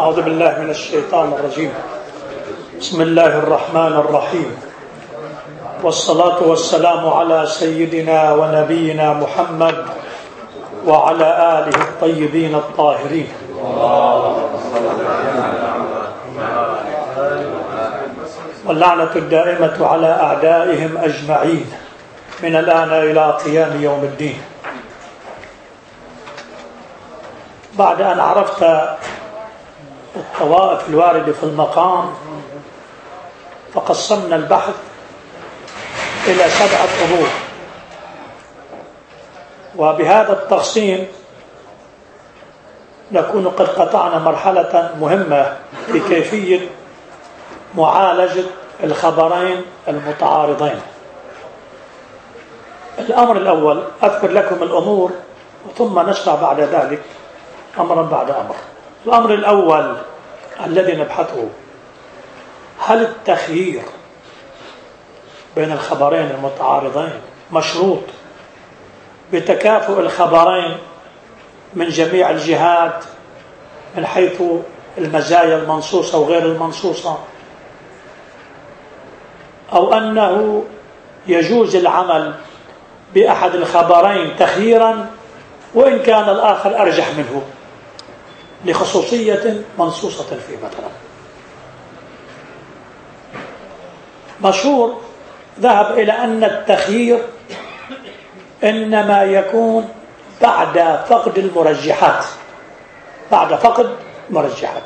أعوذ بالله من الشيطان الرجيم. بسم الله الرحمن الرحيم، والصلاة والسلام على سيدنا ونبينا محمد وعلى آله الطيبين الطاهرين. واللعنة الدائمة على أعدائهم أجمعين من الآن إلى قيام يوم الدين. بعد أن عرفت الطوائف الواردة في المقام، فقسمنا البحث إلى 7 أمور، وبهذا التقسيم نكون قد قطعنا مرحلة مهمة في كيفية معالجة الخبرين المتعارضين. الأمر الأول، أذكر لكم الأمور ثم نشرع بعد ذلك أمرا بعد أمر. الأمر الأول الذي نبحثه: هل التخيير بين الخبرين المتعارضين مشروط بتكافؤ الخبرين من جميع الجهات من حيث المزايا المنصوصة وغير المنصوصة، أو أنه يجوز العمل بأحد الخبرين تخييرا وإن كان الآخر أرجح منه لخصوصية منصوصة فيه؟ مثلا مشهور ذهب إلى أن التخيير إنما يكون بعد فقد المرجحات، بعد فقد مرجحات.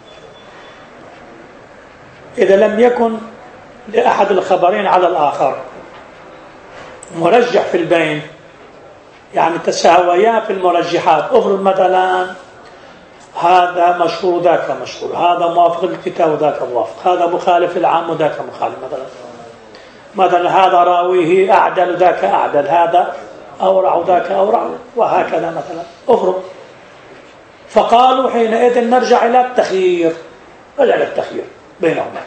إذا لم يكن لأحد الخبرين على الآخر مرجح في البين، يعني تساويا في المرجحات، افرض مثلا هذا مشهور ذاك مشهور، هذا موافق للكتاب وذاك موافق، هذا مخالف العام وذاك مخالف، مثلا هذا راويه أعدل ذاك أعدل، هذا أورع ذاك أورع، وهكذا مثلا افرض. فقالوا حينئذ نرجع إلى التخيير، رجع إلى التخيير بينهما.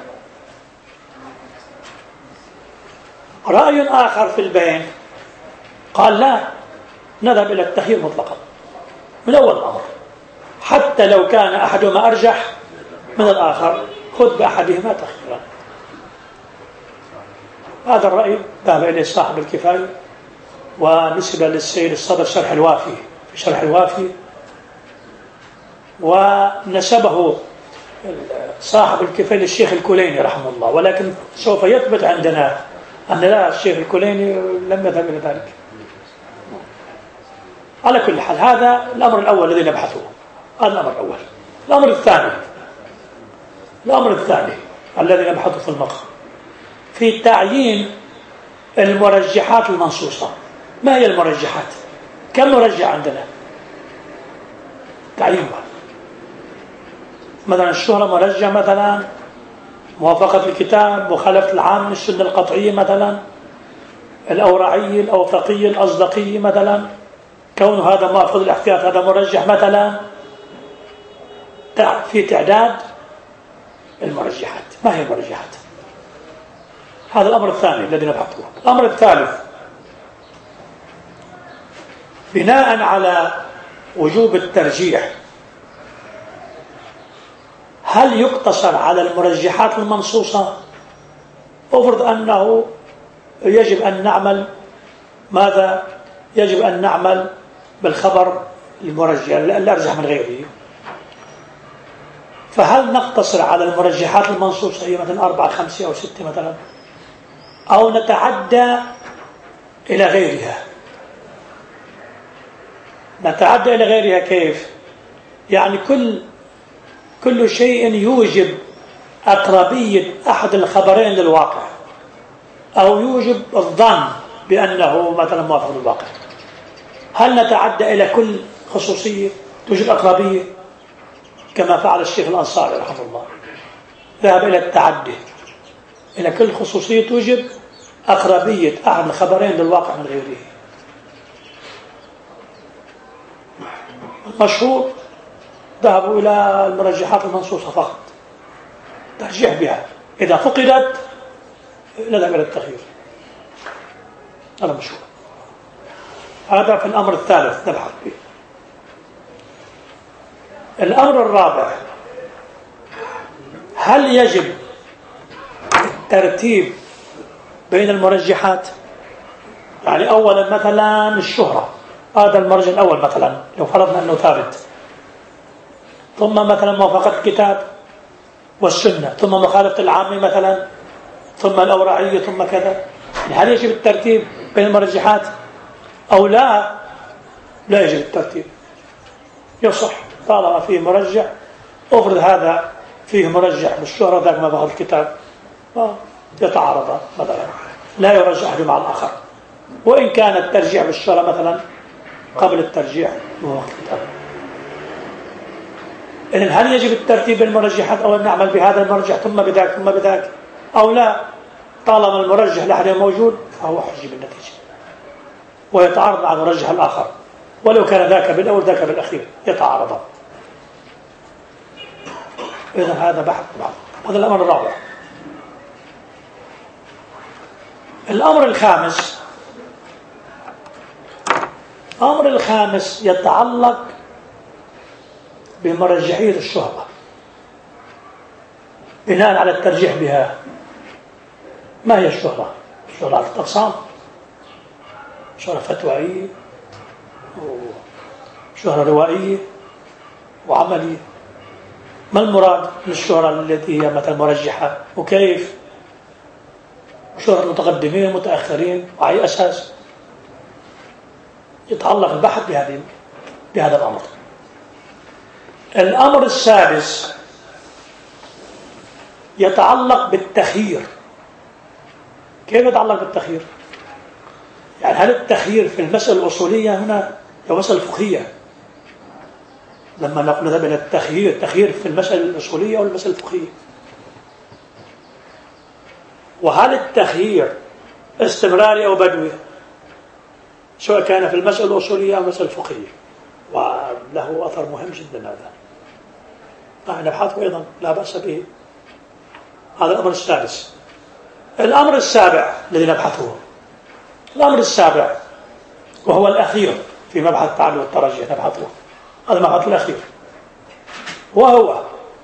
رأي آخر في البين قال لا، نذهب إلى التخيير مطلقا من أول الأمر، حتى لو كان أحدهما أرجح من الآخر خذ بأحدهما تخييرا. هذا الرأي ذهب إليه صاحب الكفاية، ونسب للسيد الصدر شرح الوافي في شرح الوافي، ونسبه صاحب الكفاية للشيخ الكليني رحمه الله، ولكن سوف يثبت عندنا أن لا، الشيخ الكليني لم يذهب إلى ذلك. على كل حال، هذا الأمر الأول الذي نبحثه، هذا الأمر الأول. الأمر الثاني الذي نبحثه في المقام في تعيين المرجحات المنصوصة. ما هي المرجحات؟ كم مرجح عندنا؟ تعيينها. مثلا الشهرة مرجح، مثلا موافقة الكتاب، مخالفة العام من السنة القطعية، مثلا الأورعي الأوثقي الأصدقي، مثلا كون هذا موافق للاحتياط هذا مرجح مثلا. في تعداد المرجحات. ما هي المرجحات؟ هذا الأمر الثاني الذي نبحثه. الأمر الثالث، بناء على وجوب الترجيح، هل يقتصر على المرجحات المنصوصة؟ أفرض أنه يجب أن نعمل ماذا؟ يجب أن نعمل بالخبر المرجح الأرجح من غيره، فهل نقتصر على المرجحات المنصوصة هي مثلا 4 5 أو 6 مثلا، أو نتعدى إلى غيرها؟ نتعدى إلى غيرها كيف؟ يعني كل شيء يوجب أقربية أحد الخبرين للواقع، أو يوجب الظن بأنه مثلا موافق للواقع. هل نتعدى إلى كل خصوصية توجب أقربية كما فعل الشيخ الأنصاري رحمه الله؟ ذهب إلى التعدي إلى كل خصوصية توجب أقربية أحد الخبرين للواقع من غيره. المشهور ذهبوا إلى المرجحات المنصوصة فقط، ترجيح بها، إذا فقدت نذهب إلى التخيير. هذا مشهور. هذا في الأمر الثالث نبحث به. الأمر الرابع هل يجب الترتيب بين المرجحات؟ يعني أولا مثلا الشهرة، هذا المرجع الأول مثلا لو فرضنا أنه ثابت، ثم مثلا موافقة الكتاب والسنة، ثم مخالفة العامة مثلا، ثم الأوراعية، ثم كذا. هل يجب الترتيب بين المرجحات أو لا؟ لا يجب الترتيب، يصح طالما فيه مرجح. أفرض هذا فيه مرجح بالشهرة، ذاك ما بأخذ الكتاب، يتعارض مثلا، لا يرجح أحد مع الآخر، وإن كان الترجيح بالشهرة مثلا قبل الترجيح بوقت الكتاب. إذن هل يجب الترتيب بين المرجحات أو أن نعمل بهذا المرجح ثم بذاك ثم بذاك أو لا؟ طالما المرجح لأحد موجود فهو حجي بالنتيجة، ويتعارض مع المرجح الآخر، ولو كان ذاك بالأول ذاك بالأخير يتعارض. إذن هذا بحث بعض. هذا الأمر الرابع. الأمر الخامس يتعلق بمرجحية الشهرة بناء على الترجيح بها. ما هي الشهرة؟ الشهرة على الأقسام، شهرة فتوائية وشهرة روائية وعملية. ما المراد من الشهرة التي هي مثلا مرجحة، وكيف؟ شهرة المتقدمين المتأخرين، وعلى أساس يتعلق البحث بهذا الأمر. الأمر السادس يتعلق بالتخيير. كيف يتعلق بالتخيير؟ يعني هل التخيير في المسألة الأصولية هنا أو مسألة فقهية؟ لما نذهب إلى التخيير في المسألة الأصولية أو المسألة الفقهية؟ وهل التخيير استمراري أو بدوي، سواء كان في المسألة الأصولية أو المسألة الفقهية؟ وله أثر مهم جدا هذا، نبحثه أيضا لا بأس به. هذا الأمر السادس. الأمر السابع الذي نبحثه، الأمر السابع وهو الأخير في مبحث التعدد والترجيح نبحثه، هذا المبحث الأخير، وهو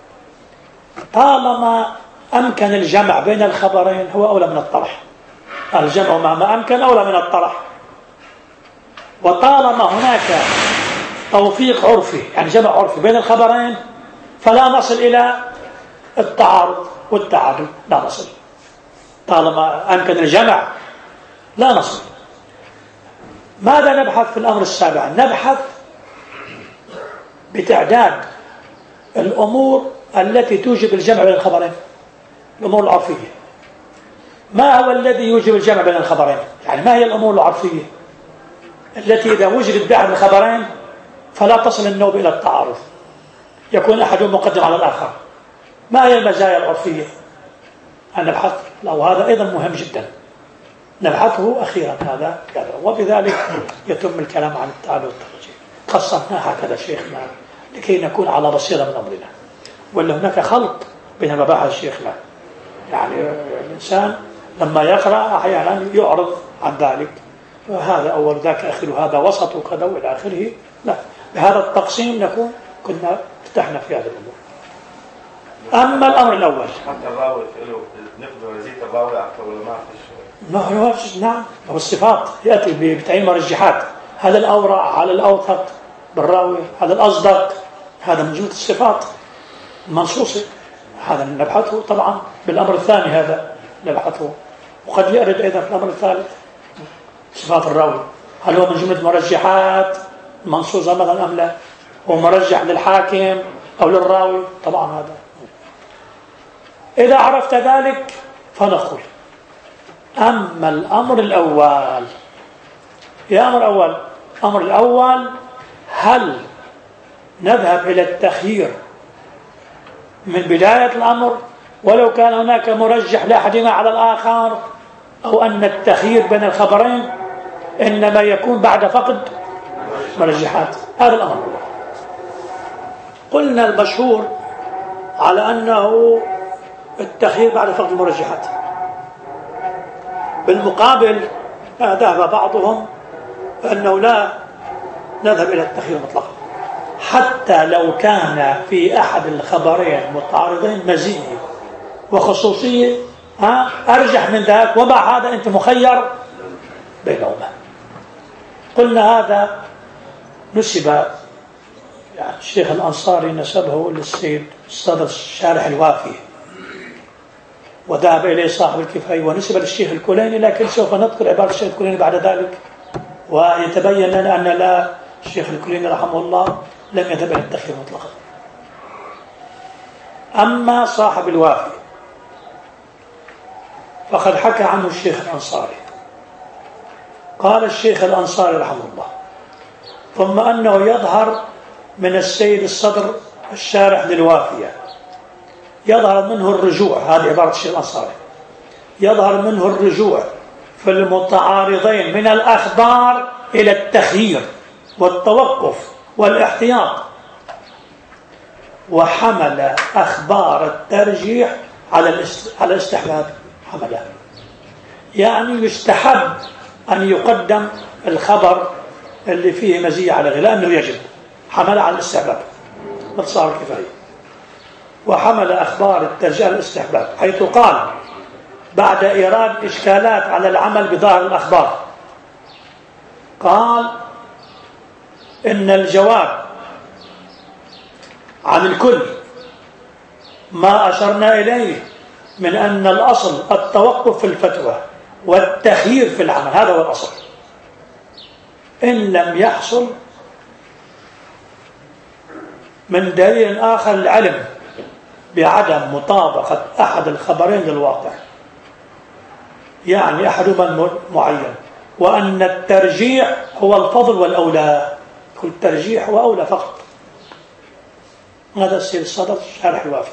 طالما أمكن الجمع بين الخبرين هو أولى من الطرح. الجمع مع ما أمكن أولى من الطرح. وطالما هناك توفيق عرفي، يعني جمع عرفي بين الخبرين، فلا نصل إلى التعارض والتعادل، لا نصل. طالما أمكن الجمع لا نصل. ماذا نبحث في الأمر السابع؟ نبحث بتعداد الأمور التي توجب الجمع بين الخبرين، الأمور العرفية. ما هو الذي يوجب الجمع بين الخبرين؟ يعني ما هي الأمور العرفية التي إذا وجدت بأحد الخبرين فلا تصل النوب إلى التعارض، يكون أحدهم مقدم على الآخر؟ ما هي المزايا العرفية؟ أن نبحث، وهذا أيضا مهم جدا، نبحثه أخيرا هذا، وبذلك يتم الكلام عن التعدد والترجيح. قسمناها هكذا شيخنا لكي نكون على بصيرة من أمرنا، ولا هناك خلط بين مباحث شيخنا. يعني الإنسان لما يقرأ أحيانا يعرض عن ذلك، هذا أول ذاك آخر، هذا وسط وكذا وإلى آخره. لا، بهذا التقسيم نكون كنا ارتحنا في هذا الأمور. أما الأمر الأول حتى الراوي نقدر نزيد الراوي أكثر ولا ما فيش؟ نعم، هو الصفات يأتي بتعيين مرجحات، هذا الأورع، هذا الأوثق بالراوي، هذا الأصدق، هذا من جملة الصفات المنصوصة. هذا نبحثه طبعا بالأمر الثاني، هذا نبحثه. وقد يرد أيضا في الأمر الثالث صفات الراوي، هل هو من جملة مرجحات منصوصة مثلا أم لا؟ هو مرجح للحاكم أو للراوي؟ طبعا هذا. إذا عرفت ذلك فنقول أما الأمر الأول، يا أمر الأول، هل نذهب إلى التخيير من بداية الأمر ولو كان هناك مرجح لأحدهما على الآخر، أو أن التخيير بين الخبرين إنما يكون بعد فقد مرجحات؟ هذا الأمر. قلنا المشهور على أنه التخيير بعد فقد المرجحات. بالمقابل ذهب بعضهم أنه لا نذهب إلى التخيير مطلقا، حتى لو كان في أحد الخبرين متعارضين مزية وخصوصية أرجح من ذاك، ومع هذا أنت مخير بينهما. قلنا هذا نسب، يعني الشيخ الأنصاري نسبه للسيد الصدر الشارح الوافي، وذهب إليه صاحب الكفاية، ونسب للشيخ الكليني، لكن سوف نذكر عبارة الشيخ الكليني بعد ذلك، ويتبين لنا أن لا، الشيخ الكليني رحمه الله لم يذهب إلى التخيير مطلقا. أما صاحب الوافي فقد حكى عنه الشيخ الأنصاري، قال الشيخ الأنصاري رحمه الله: ثم أنه يظهر من السيد الصدر الشارح للوافية، يظهر منه الرجوع، هذه عبارة الشيخ الأنصاري، يظهر منه الرجوع في المتعارضين من الأخبار إلى التخيير والتوقف والاحتياط، وحمل أخبار الترجيح على الاستحباب. حملها يعني يستحب أن يقدم الخبر اللي فيه مزية على غيره، لأنه يجب، حمل على الاستحباب صار الكفاية. وحمل أخبار الترجيح على الاستحباب، حيث قال بعد إيراد إشكالات على العمل بظاهر الأخبار، قال إن الجواب عن الكل ما أشرنا إليه من أن الأصل التوقف في الفتوى والتخيير في العمل، هذا هو الأصل. إن لم يحصل من دليل آخر العلم بعدم مطابقة أحد الخبرين للواقع، يعني أحدهما معين، وأن الترجيح هو الفضل والأولى، كل الترجيح هو أولى فقط. هذا السيد الصدر شارح الوافي.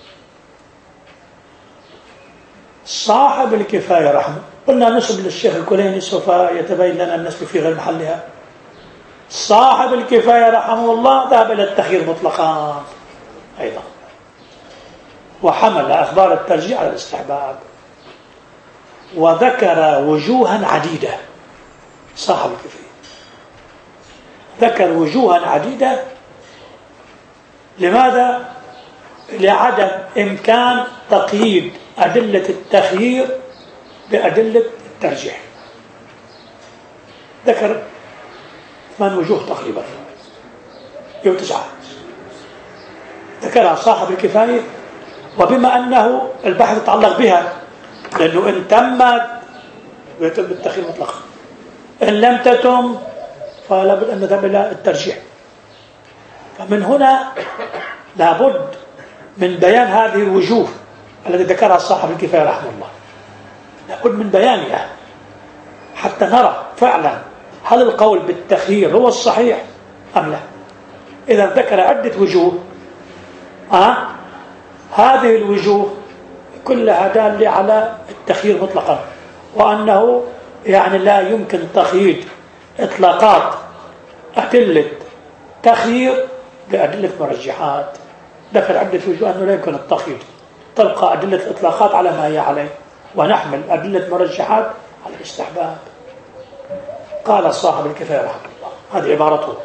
صاحب الكفاية رحمه، قلنا نسب للشيخ الكليني، سوف يتبين لنا النسب في غير محلها. صاحب الكفاية رحمه الله ذهب إلى التخيير مطلقا أيضا، وحمل أخبار الترجيح على الاستحباب، وذكر وجوها عديدة. صاحب الكفاية ذكر وجوها عديدة، لماذا؟ لعدم إمكان تقييد أدلة التخيير بأدلة الترجيح. ذكر 8 وجوه تقريبا أو 9 ذكرها صاحب الكفاية، وبما أنه البحث يتعلق بها، لأنه إن تمت يتم التخيير مطلقا، إن لم تتم فلا بد أن نذهب إلى الترجيح. فمن هنا لابد من بيان هذه الوجوه التي ذكرها صاحب الكفاية رحمه الله، لابد من بيانها حتى نرى فعلا هل القول بالتخيير هو الصحيح أم لا. إذا ذكر عدة وجوه، هذه الوجوه كلها دالة على التخيير مطلقا، وأنه يعني لا يمكن تقييد إطلاقات أدلة تخيير بأدلة مرجحات. ذكر عدة وجوه أنه لا يمكن التقييد، تبقى أدلة الإطلاقات على ما هي عليه، ونحمل أدلة مرجحات على الاستحباب. قال صاحب الكفاية رحمه الله، هذه عبارته: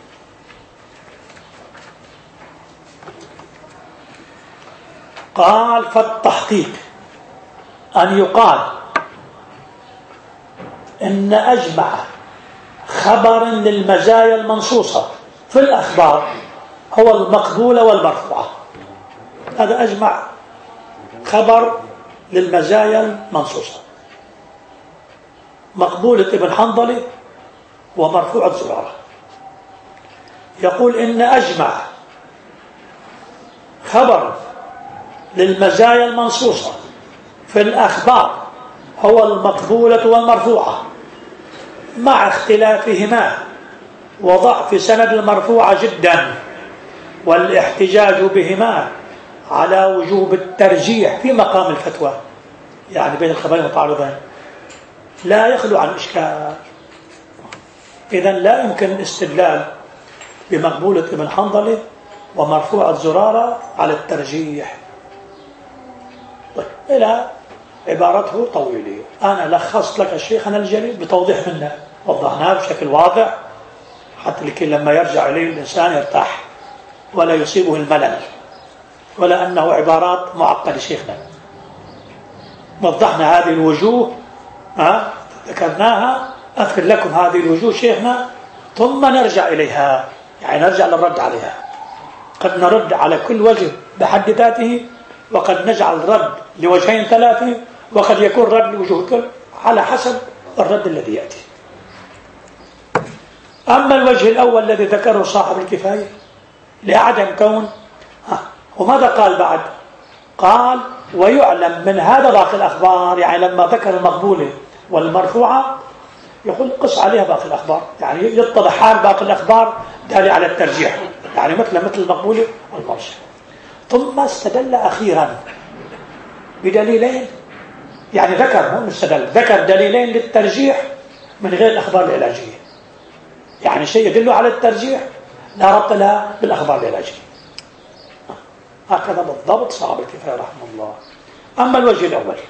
قال فالتحقيق أن يقال إن أجمع خبر للمزايا المنصوصة في الأخبار هو المقبول والمرفوعة. هذا أجمع خبر للمزايا المنصوصة، مقبولة ابن حنظلة ومرفوعة زرارة. يقول إن أجمع خبر للمزايا المنصوصة في الأخبار هو المقبولة والمرفوعة، مع اختلافهما وضعف سند المرفوعة جدا، والاحتجاج بهما على وجوب الترجيح في مقام الفتوى، يعني بين الخبرين المتعارضين لا يخلو عن إشكال. إذن لا يمكن الاستدلال بمقبولة ابن حنظلة ومرفوعة زرارة على الترجيح. طيب، إلى عبارته طويلة، أنا لخصت لك شيخنا الجليل بتوضيح منا، وضحناه بشكل واضح حتى لكي لما يرجع إليه الإنسان يرتاح ولا يصيبه الملل، ولا أنه عبارات معقدة شيخنا. وضحنا هذه الوجوه، ذكرناها، أذكر لكم هذه الوجوه شيخنا ثم نرجع إليها، يعني نرجع للرد عليها. قد نرد على كل وجه بحد ذاته، وقد نجعل رد لوجهين ثلاثة، وقد يكون رد لوجوه كل على حسب الرد الذي يأتي. أما الوجه الأول الذي ذكره صاحب الكفاية لعدم كون، وماذا قال بعد؟ قال ويعلم من هذا باقي الأخبار، يعني لما ذكر المقبولة والمرفوعة يقول قص عليها باقي الأخبار، يعني يتضح حال باقي الأخبار دالة على الترجيح، يعني مثل المقبولة والمرجح. ثم استدل أخيرا بدليلين، يعني ذكر دليلين للترجيح من غير الأخبار العلاجية، يعني شيء يدل على الترجيح لا ربط لها بالأخبار العلاجية. هكذا بالضبط صاحب الكفاية رحمه الله. أما الوجه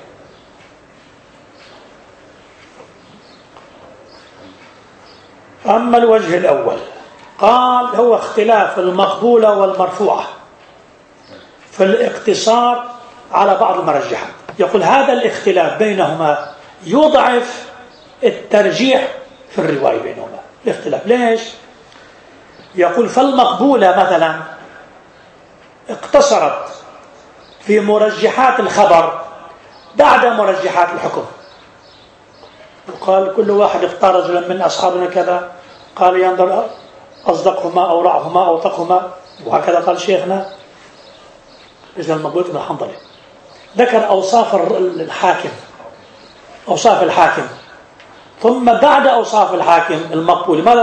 الأول قال هو اختلاف المقبولة والمرفوعة في الاقتصار على بعض المرجحات. يقول هذا الاختلاف بينهما يضعف الترجيح في الرواية بينهما. الاختلاف ليش؟ يقول فالمقبولة مثلا اقتصرت في مرجحات الخبر بعد مرجحات الحكم، وقال كل واحد اختار رجلا من أصحابنا كذا، قال ينظر أصدقهما أورعهما أوثقهما، وهكذا قال شيخنا إذا المقبول بن حنظلة. ذكر أوصاف الحاكم، ثم بعد أوصاف الحاكم المقبول ماذا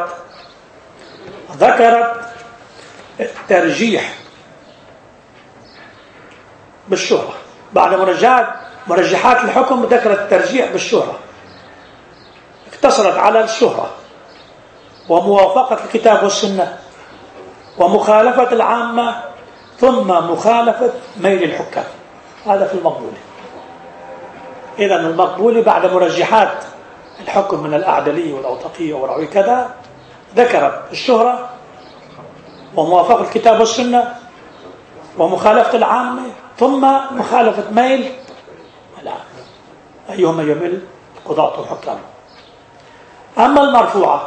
ذكرت الترجيح بالشهرة. بعد مرجحات الحكم ذكرت الترجيح بالشهرة، اقتصرت على الشهرة وموافقة الكتاب والسنة ومخالفة العامة ثم مخالفة ميل الحكام. هذا في المقبولة. إذن المقبولة بعد مرجحات الحكم من الأعدلية والأوثقية والرعوية كذا ذكرت الشهرة وموافقة الكتاب والسنة ومخالفة العامة ثم مخالفة ميل العامة، أيهما يميل القضاة والحكام. أما المرفوعة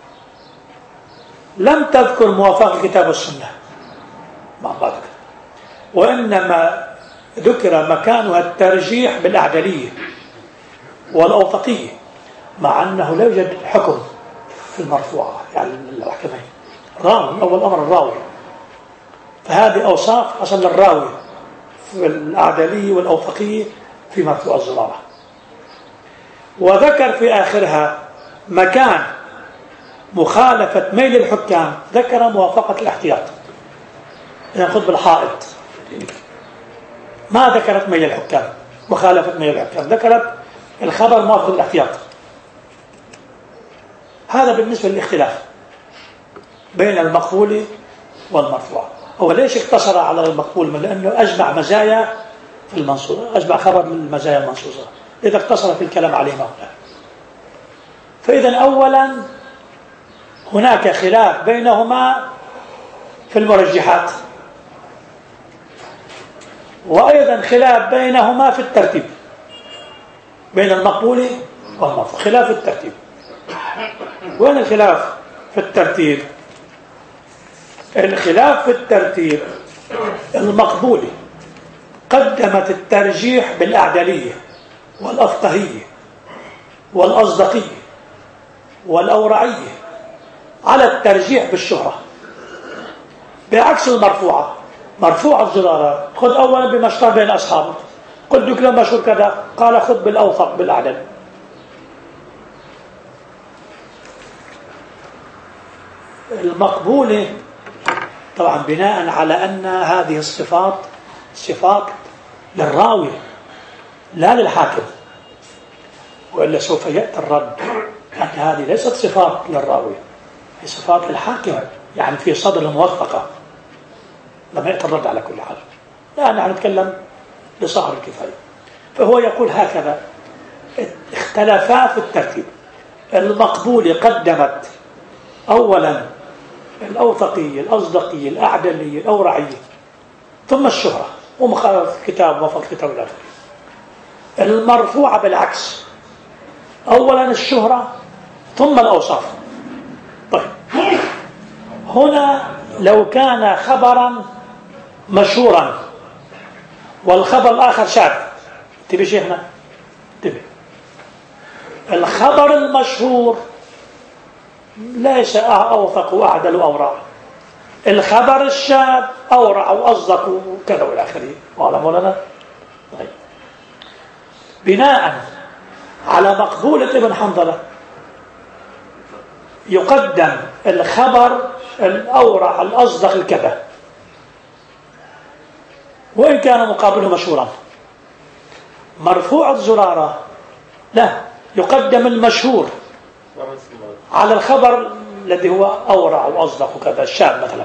لم تذكر موافقة الكتاب والسنة ما ذكر، وإنما ذكر مكانها الترجيح بالأعدلية والأوثقية، مع أنه لا يوجد حكم في المرفوعة، يعني الحكمين راوي، أول أمر الراوي، فهذه أوصاف أصل الراوي في الأعدلية والأوثقية في مرفوع الزرارة. وذكر في آخرها مكان مخالفة ميل الحكام، ذكر موافقة الاحتياط. إذا خذ بالحائط ما ذكرت ميل الحكام، مخالفة ميل الحكام، ذكرت الخبر موافق الاحتياط. هذا بالنسبة للاختلاف بين المقبول والمرفوع. هو ليش اقتصر على المقبول؟ من لأنه أجمع مزايا في المنصوصة، أجمع خبر من المزايا المنصوصة، إذا اقتصر في الكلام عليهما هنا. فإذا أولا هناك خلاف بينهما في المرجحات، وأيضا خلاف بينهما في الترتيب بين المقبول والمرفوع، خلاف الترتيب. وين الخلاف في الترتيب؟ الخلاف في الترتيب المقبول قدمت الترجيح بالأعدلية والأفقهية والأصدقية والأورعية على الترجيح بالشهرة، بعكس المرفوعة. مرفوع الزرارة خذ أولا بما اشتهر بين أصحابه، قل لك لما مشهور كذا، قال خذ بالأوثق بالأعدل. المقبولة طبعا بناء على أن هذه الصفات صفات للراوي لا للحاكم، وإلا سوف يأتي الرد أن هذه ليست صفات للراوي، هي صفات للحاكم، يعني في صدر الموثقة. لما يأتي الرد على كل حال، لا نحن نتكلم لصاحب الكفاية. فهو يقول هكذا اختلفا في الترتيب. المقبولة قدمت أولا الأوثقية الأصدقية الأعدلية الأورعية ثم الشهرة ومخالفة الكتاب وفق الكتاب الآخر. المرفوعة بالعكس، أولا الشهرة ثم الأوصاف. طيب هنا لو كان خبرا مشهورا والخبر الآخر شاذ، انتبه شيخنا، انتبه، الخبر المشهور ليس أوثق وأعدل وأورع، الخبر الشاذ أورع وأصدق وكذا والى آخره. واضح مولانا؟ طيب بناء على مقبولة ابن حنظلة يقدم الخبر الأورع الأصدق الكذا، وإن كان مقابله مشهورا. مرفوع الزرارة لا، يقدم المشهور على الخبر الذي هو أورع وأصدق وكذا، الشاذ مثلا،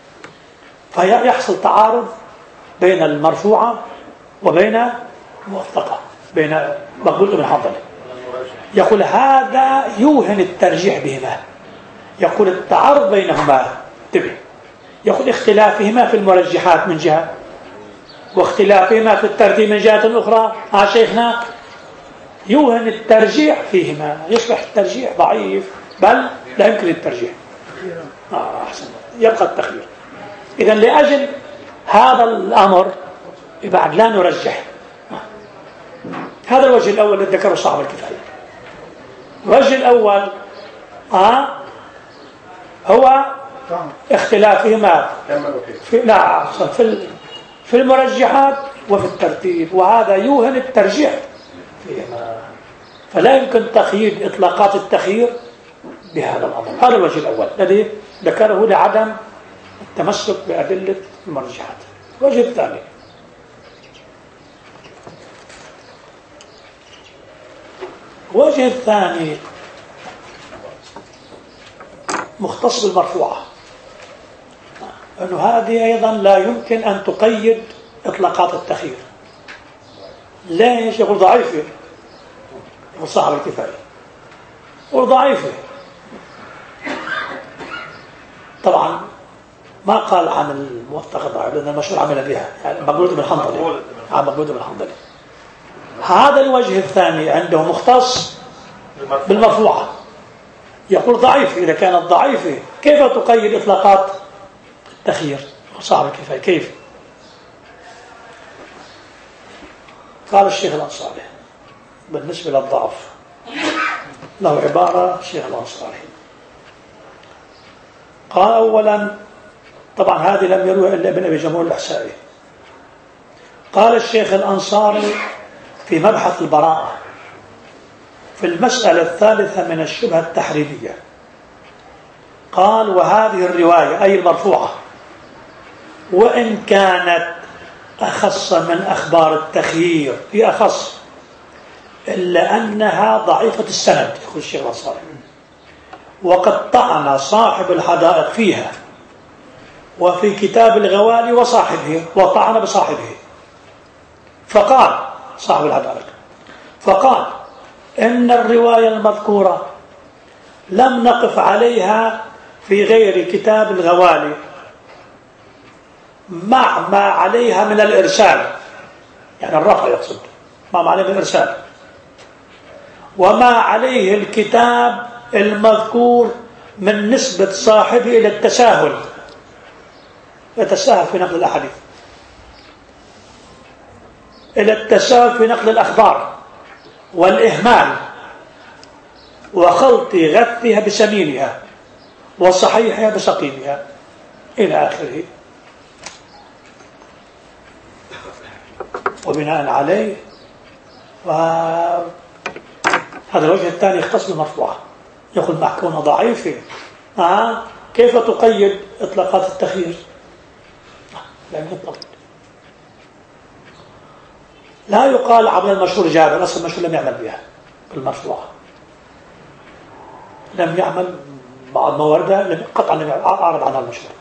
فيحصل تعارض بين المرفوعة وبين الموثقة، بين مقبول ابن حنظلة. يقول هذا يوهن الترجيح بهما، يقول التعارض بينهما، انتبه، يقول اختلافهما في المرجحات من جهة واختلافهما في الترتيب من جهة أخرى. شيخنا يوهن الترجيح فيهما، يصبح الترجيح ضعيف بل لا يمكن الترجيح. أحسن، يبقى التخيير. إذن لأجل هذا الأمر بعد لا نرجح. هذا الوجه الأول الذي ذكره صاحب الكفاية. الوجه الأول هو اختلافهما في المرجحات وفي الترتيب، وهذا يوهن الترجيح فيهما، فلا يمكن تخيير إطلاقات التخيير بهذا الأمر. هذا الوجه الأول الذي ذكره لعدم التمسك بأدلة المرجحات. الوجه الثاني مختص بالمرفوعة، أنه هذه أيضا لا يمكن أن تقيد إطلاقات التخيير. ليش؟ يقول ضعيفة، يقول صاحب الكفاية يقول ضعيفة. طبعا ما قال عن الموثق ضعيف لأن المشهور عمل بها، يعني مقبولة بن حنظلة، مقبولة بن حنظلة. هذا الوجه الثاني عنده مختص بالمرفوعة، يقول ضعيف. إذا كانت ضعيفة كيف تقيد إطلاقات التخيير؟ صاحب الكفاية كيف؟ قال الشيخ الأنصاري بالنسبة للضعف له عبارة. الشيخ الأنصاري قال أولا، طبعا هذه لم يروها إلا ابن أبي جمهور الأحسائي. قال الشيخ الأنصاري في مبحث البراءة في المسألة الثالثة من الشبهة التحريمية، قال وهذه الرواية أي المرفوعة وإن كانت أخص من أخبار التخيير، هي أخص، إلا أنها ضعيفة السند، يقول الشيخ الأنصاري، وقد طعن صاحب الحدائق فيها وفي كتاب الغوالي وصاحبه، وطعن بصاحبه. فقال صاحب الحدائق إن الرواية المذكورة لم نقف عليها في غير كتاب الغوالي مع ما عليها من الإرسال، يعني الرفع يقصد، ما عليه من الإرسال، وما عليه الكتاب المذكور من نسبة صاحبه إلى التساهل، يتساهل في نقل الأحاديث، إلى التساهل في نقل الأخبار والإهمال وخلط غثها بسمينها وصحيحها بسقيمها إلى آخره. وبناء عليه هذا الوجه الثاني يختص بالمرفوعة، يقول مع كونها ضعيفة كيف تقيد إطلاقات التخيير؟ لا يطلق، لا يقال عمل المشهور جابر، أصل المشهور لم يعمل بها بالمرفوعة، لم يعمل بعض موارده قطعا لم أعرض عنها المشهور.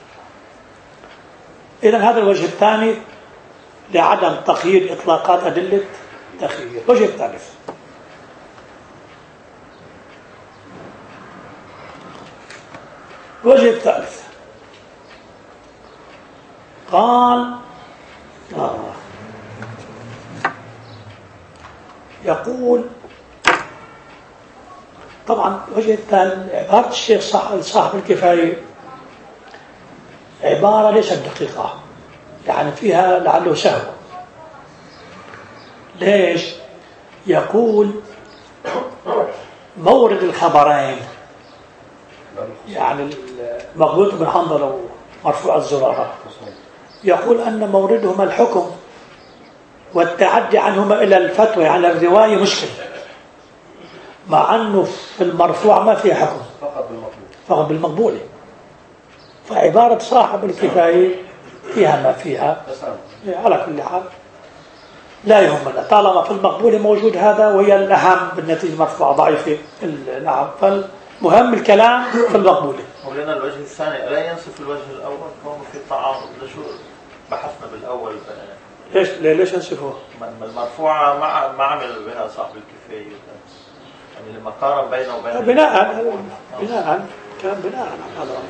إذن هذا الوجه الثاني لعدم تقييد إطلاقات أدلة تخيير. الوجه الثالث قال يقول طبعا وجه الثاني عبارة الشيخ صاحب الكفاية عبارة ليست دقيقة، يعني فيها لعله سهو. ليش؟ يقول مورد الخبرين، يعني مغبوط بن حنظلة ومرفوع الزرارة، يقول أن موردهما الحكم والتعدي عنهما إلى الفتوى على الرواية مشكل، مع أنه في المرفوع ما فيه حكم، فقط بالمقبول. فعبارة صاحب الكفاية فيها ما فيها. على كل حال لا يهمنا طالما في المقبول موجود هذا، وهي الأهم بالنتيجة المرفوعة ضعيفة. نعم، فالمهم الكلام في المقبول. ولنا الوجه الثاني ألا ينصف الوجه الأول كونه في تعارض؟ لشو بحثنا بالأول؟ ليش ينصفه؟ المرفوعة ما عمل بها صاحب الكفاية، يعني لما قارن بينه وبين كان بناء على هذا،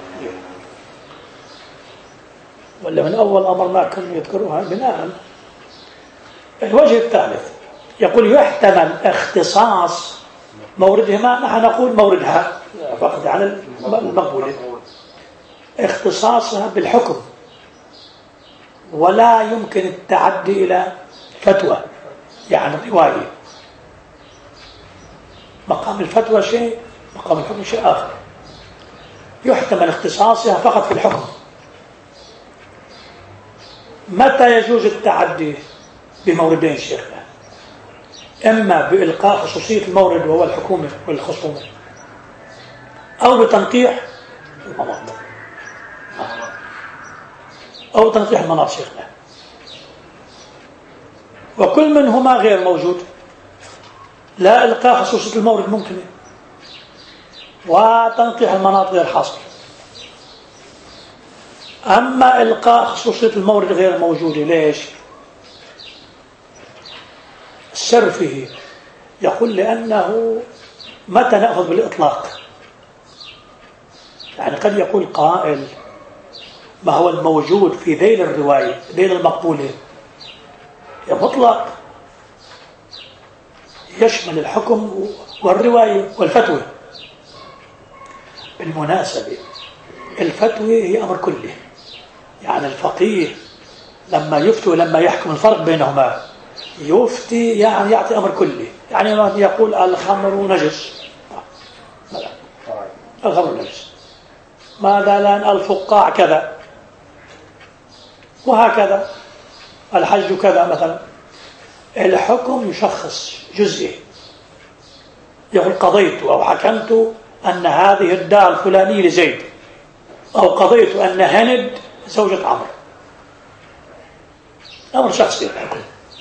ولا من أول أمر ما كانوا يذكروها بناء. الوجه الثالث يقول يحتمل اختصاص موردهما، نحن نقول موردها فقط على المقبول، اختصاصها بالحكم، ولا يمكن التعدي إلى فتوى، يعني رواية. مقام الفتوى شيء، مقام الحكم شيء آخر. يحتمل اختصاصها فقط في الحكم. متى يجوز التعدي بموردين شيخنا؟ إما بإلقاء خصوصية المورد وهو الحكومة والخصومة، أو بتنقيح المناط، أو تنقيح المناط شيخنا، وكل منهما غير موجود. لا إلقاء خصوصية المورد ممكنة، وتنقيح المناط غير حاصل. أما إلقاء خصوصية المورد غير موجودة. ليش؟ السر فيه يقول لأنه متى نأخذ بالإطلاق؟ يعني قد يقول قائل ما هو الموجود في ذيل الرواية ذيل المقبولة مطلق، يشمل الحكم والرواية والفتوى. بالمناسبة الفتوى هي أمر كله، يعني الفقيه لما يفتي لما يحكم الفرق بينهما يفتي، يعني يعطي أمر كله. يعني يقول الخمر نجس، الخمر نجس، ماذا لأن الفقاع كذا، وهكذا الحج كذا مثلا. الحكم يشخص جزئي، يقول قضيت أو حكمت أن هذه الدار الفلانية لزيد، أو قضيت أن هند زوجة عمرو. أمر شخصي الحكم.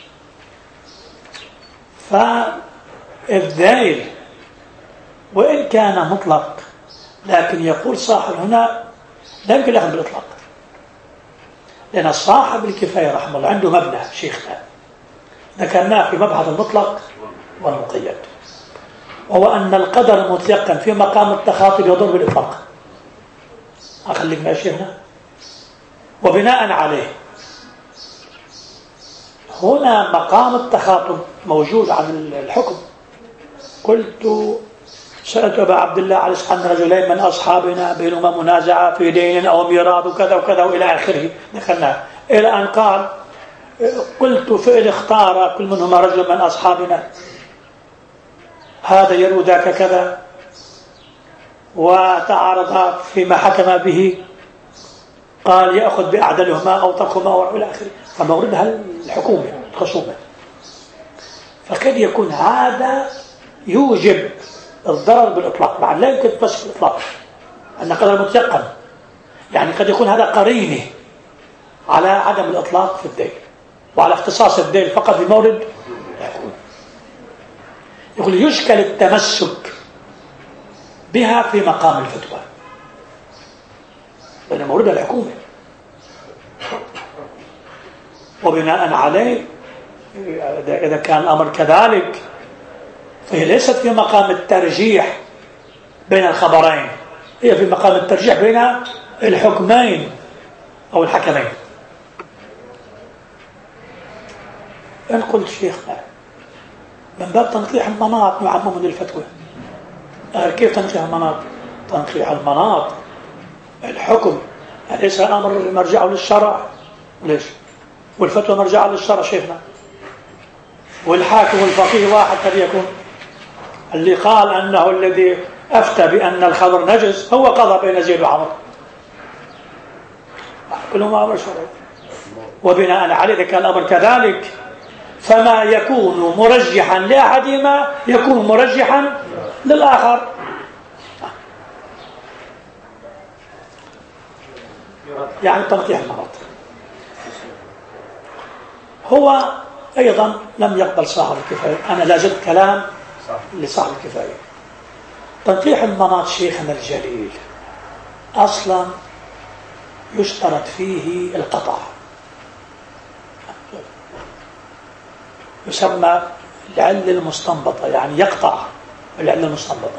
فالذيل وإن كان مطلق، لكن يقول صاحب هنا لا يمكن الأخذ بالإطلاق، لأن صاحب الكفاية رحمه الله عنده مبنى شيخنا ذكرناه في مبحث المطلق والمقيد، وهو أن القدر متيقن في مقام التخاطب يضر بالإطلاق. أخليك مع شيخنا. وبناء عليه هنا مقام التخاطب موجود عن الحكم. قلت سألت أبا عبد الله على عن رجلين من أصحابنا بينهما منازعة في دين أو ميراث وكذا وكذا وإلى آخره، دخلنا إلى أن قال قلت فإن اختار كل منهما رجل من أصحابنا هذا يروي ذاك كذا وتعارضا فيما حكم به، قال يأخذ بأعدلهما أو تركهما وإلى آخره. فموردها الحكومة الخصومة. فقد يكون هذا يوجب الضرر بالإطلاق، بعد لا يمكن بس بالإطلاق أن قدر متيقن، يعني قد يكون هذا قرينة على عدم الإطلاق في الدين وعلى اختصاص الدين فقط بمورد الحكومة. يقول يشكل التمسك بها في مقام الفتوى لأن موردها الحكومة، وبناء عليه إذا كان الأمر كذلك فهي ليست في مقام الترجيح بين الخبرين، هي في مقام الترجيح بين الحكمين أو الحكمين. إن قلت شيخنا من باب تنقيح المناط يعمم من الفتوى. كيف تنقيح المناط؟ تنقيح المناط الحكم أليس الأمر مرجعه للشرع؟ ليش؟ والفتوى مرجعه للشرع شيخنا. والحاكم والفقيه واحد قد يكون. اللي قال أنه الذي أفتى بأن الخمر نجس هو قضى بين زيد وعمر، كلهم أمر شرعي. وبناء عليه إذا كان الأمر كذلك فما يكون مرجحا لأحدهما يكون مرجحا للآخر. يعني تنقيح المناط. هو أيضا لم يقبل صاحب الكفاية. أنا لا زلت كلام لصاحب الكفاية. تنقيح المناط شيخنا الجليل أصلا يشترط فيه القطع، يسمى العلة المستنبطة، يعني يقطع العلة المستنبطة،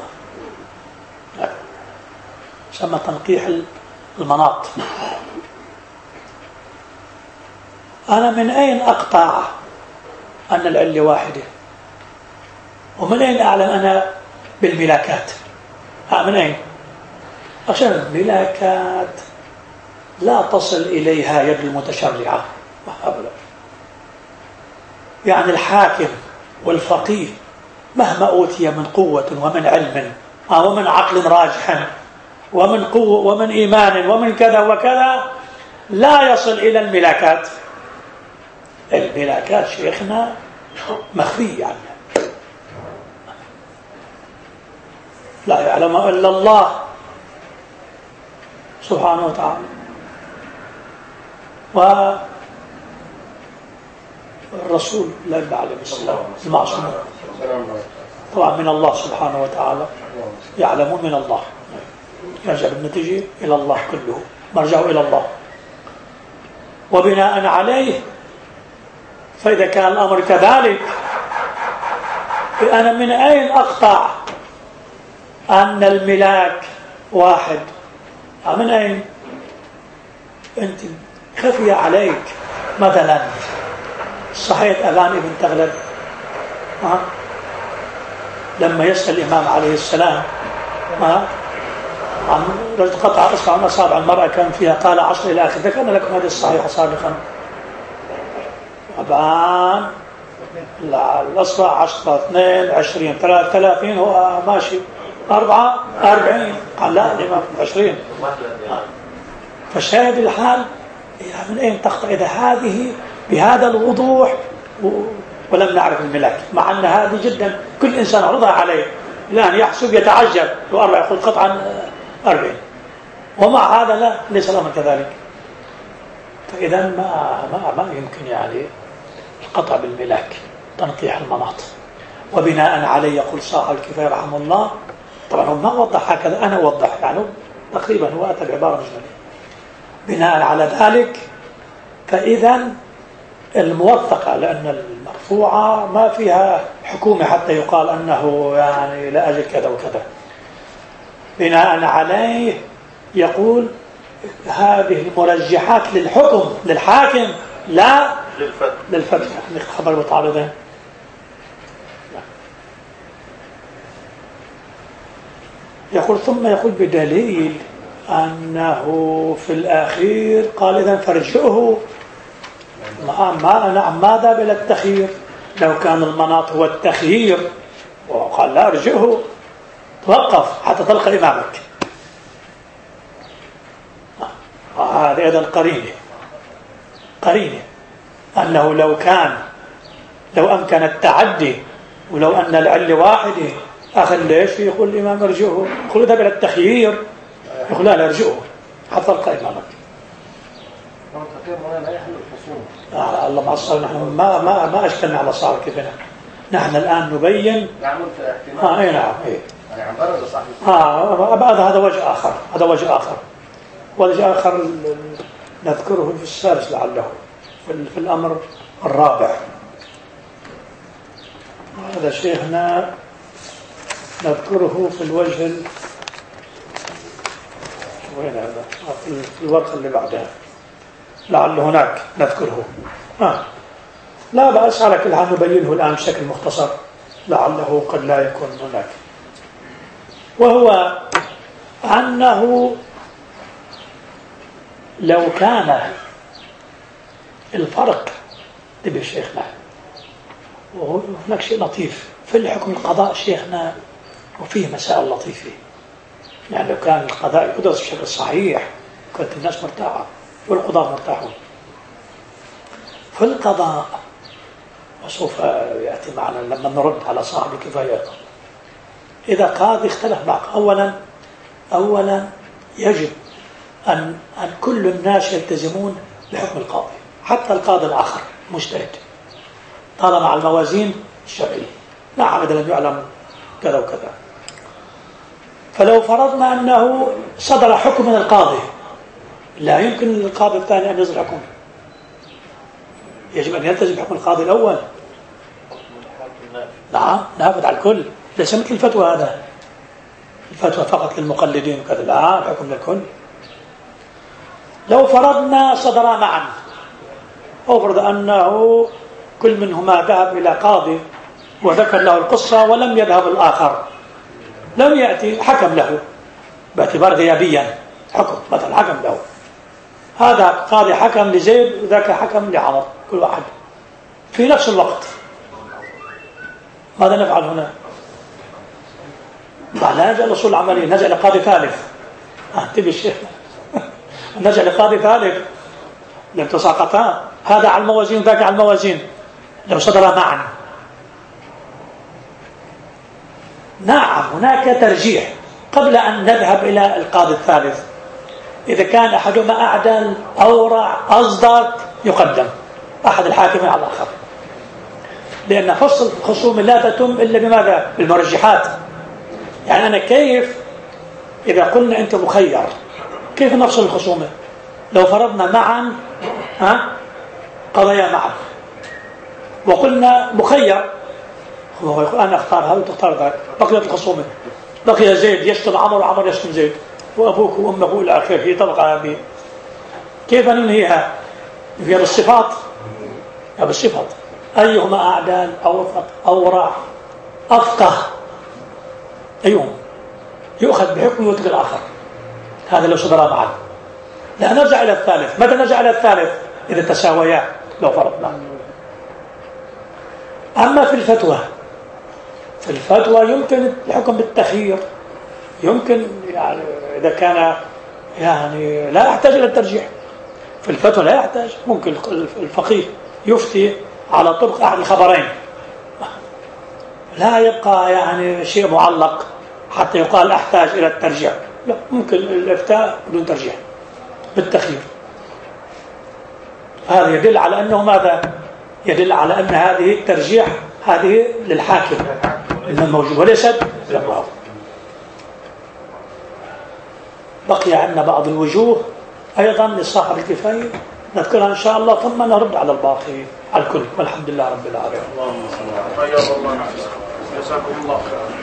يسمى تنقيح المناط. أنا من أين أقطع أن العلة واحدة؟ ومن أين أعلم أنا بالملاكات؟ من أين؟ عشان الملاكات لا تصل إليها يد المتشرعة أبدا. يعني الحاكم والفقيه مهما أوتي من قوة ومن علم ومن عقل راجح ومن قوة ومن إيمان ومن كذا وكذا لا يصل إلى الملاكات. الملاكات شيخنا مخفية يعني لا يعلم إلا الله سبحانه وتعالى. والرسول لا عليه السلام المعصوم طبعا من الله سبحانه وتعالى، يعلمون من الله، يرجع بالنتيجة إلى الله، كله مرجعه إلى الله. وبناء عليه فإذا كان الأمر كذلك أنا من أين أقطع أن الملاك واحد؟ من أين؟ أنت خفي عليك مثلا صحيح أذان ابن تغلب لما يسأل الإمام عليه السلام عن رجل قطع أصبع من أصابع المرأة كان فيها قال 10 إلى آخر. ذكرنا لكم هذه الصحيحة سابقا. طبعا الأصبع 10 2 20 30 هو ماشي 40 قال لا الإمام 20. فشاهد الحال من أين تقطع إذا هذه بهذا الوضوح ولم نعرف الملاك، مع أن هذه جدا كل إنسان عرضها عليه الآن يحسب يتعجب لو 4 يقول قطعا 40، ومع هذا لا ليس الأمر كذلك. فإذا ما يمكن يعني القطع بالملاك، تنقيح المناط. وبناء عليه يقول صاحب الكفاية رحمه الله، طبعا هو ما وضح هكذا، أنا أوضح يعني تقريبا هو أتى بعبارة مجملة. بناء على ذلك فإذا الموثقة، لأن المرفوعة ما فيها حكومة حتى يقال أنه يعني لا أجل كذا وكذا. بناء عليه يقول هذه المرجحات للحكم للحاكم لا للفتح. خبر متعارضين. يقول ثم يقول بدليل أنه في الأخير قال إذن فرجعه ماذا بلا التخيير؟ لو كان المناط هو التخيير وقال لا ارجعه توقف حتى تلقى إمامك. هذا أيضا قرينة أنه لو أمكن التعدي ولو أن العلة واحدة أخذ ليش يقول الإمام ارجعه؟ يقول إذا بلا التخيير يقول لا ارجعه حتى تلقى إمامك. الله مع الصلاة. نحن ما أشكلنا على صار كذا. نحن الآن نبين نعمل في احتمال. أي نعم. يعني عن غرض صحيح. هذا وجه آخر. وجه آخر نذكره في السادس لعله في الأمر الرابع. هذا شيخنا نذكره في الوجه وين هذا؟ في الورقة اللي بعدها لعل هناك نذكره. لا بأس، على كل حال نبينه الآن بشكل مختصر لعله قد لا يكون هناك، وهو أنه لو كان الفرق تبي شيخنا، وهناك شيء لطيف في الحكم القضاء شيخنا، وفيه مسائل لطيفة. يعني لو كان القضاء يدرس بشكل صحيح كانت الناس مرتاحة والقضاء مرتاحون. في القضاء وسوف يأتي معنا لما نرد على صاحب الكفاية، إذا قاضي اختلف معك، أولا يجب أن كل الناس يلتزمون بحكم القاضي، حتى القاضي الآخر مجتهد طالما على الموازين الشرعية، لا عمد لم يعلم كذا وكذا. فلو فرضنا أنه صدر حكم من القاضي، لا يمكن للقاضي الثاني أن يصدر حكم، يجب أن يلتزم بحكم القاضي الأول. نعم نافذ على الكل، ليس مثل الفتوى، هذا الفتوى فقط للمقلدين وكذا، لا الحكم للكل. لو فرضنا صدرا معا، أفرض أنه كل منهما ذهب إلى قاضي وذكر له القصة ولم يذهب الآخر، لم يأتي حكم له باعتبار غيابيا، حكم مثلا حكم له، هذا قاضي حكم لزيد وذاك حكم لعمر، كل واحد في نفس الوقت، ماذا نفعل هنا؟ لا نجعل الأصول العملية، نجعل قاضي ثالث. انتبه الشيخ، نجعل قاضي ثالث لم تساقطا، هذا على الموازين ذاك على الموازين، لو صدر معا. نعم هناك ترجيح قبل أن نذهب إلى القاضي الثالث، إذا كان أحدهما أعدل أورع أصدق يقدم أحد الحاكمين على الآخر، لأن فصل الخصوم لا تتم إلا بماذا؟ بالمرجحات. يعني أنا كيف إذا قلنا أنت مخير كيف نفصل الخصومة؟ لو فرضنا معا قضايا معا وقلنا مخير، هو يقول أنا أختار هذا وتختار ذاك، بقيت الخصومة، بقي زيد يشتم عمر وعمر يشتم زيد وأبوك وأمك إلى آخره، هي طبقة هذه كيف ننهيها؟ هي بالصفات، بالصفات أيهما أعدل أوثق أورع أفقه، أيهم يؤخذ بحكم ويترك الآخر. هذا لو صدر معا. لا نرجع إلى الثالث. متى نرجع إلى الثالث؟ إذا تساويا لو فرضنا. أما في الفتوى يمكن الحكم بالتخيير، يمكن يعني إذا كان يعني لا يحتاج إلى الترجيح. في الفتوى لا يحتاج، ممكن الفقيه يفتي على طرق أحد الخبرين، لا يبقى يعني شيء معلق حتى يقال أحتاج إلى الترجيح، لا، ممكن الإفتاء بدون ترجيح بالتخيير. هذا يدل على أنه ماذا؟ يدل على أن هذه الترجيح هذه للحاكم الموجود وليست للقاضي. بقي عندنا بعض الوجوه أيضا لصاحب الكفاية نذكرها إن شاء الله، ثم نرد على الباقي على الكل، والحمد لله رب العالمين. اللهم صل على سيدنا محمد. جزاكم الله خيرا.